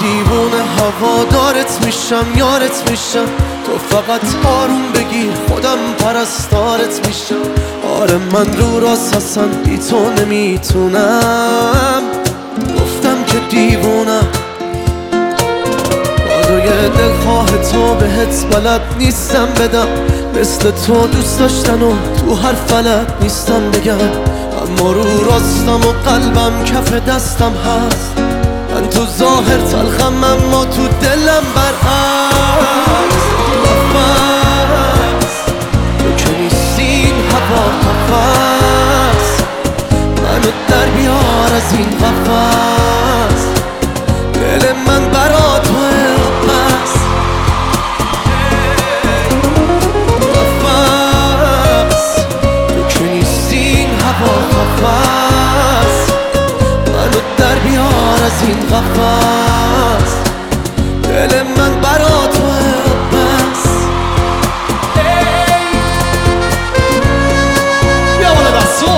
دیوونه هوادارت میشم، یارت میشم. تو فقط آروم بگیر خودم پرستارت میشم. آره من رو راست اصلا بی تو نمیتونم. گفتم که دیوونم، کادوی دلخواه تو بهت بلد نیستم بدم. مثل تو دوست داشتن و تو هر فلک نیستم بگم. اما رو راستم و قلبم کف دستم هست. من تو ظاهر تلخم اما تو دلم برعکس. نفس تو که نیستی این هوا نفس. منو در بیار از این قفس. دل من برا توه بس. نفس تو که نیستی این هوا نفس. منو در بیار از این قفس. دل من برا توه بس. بیا بالا دستو.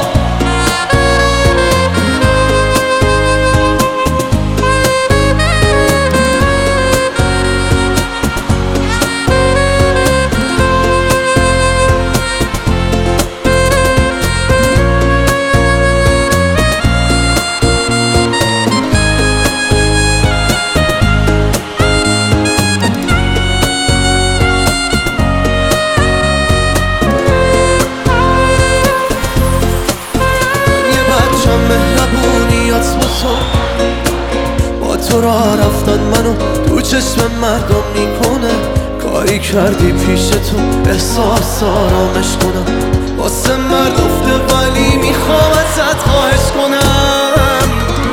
با تو را رفتن منو تو چشم مردم میکنه. کاری کردی پیش تو احساس آرامش کنم. واسه مرد افته ولی میخوام ازت خواهش کنم.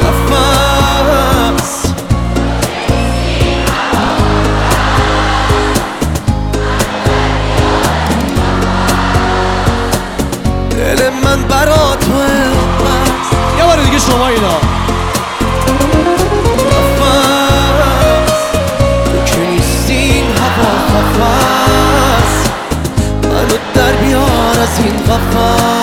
نفس دل من برا توه بس. یه بار دیگه شما اینا. منو در بیار از این قفس.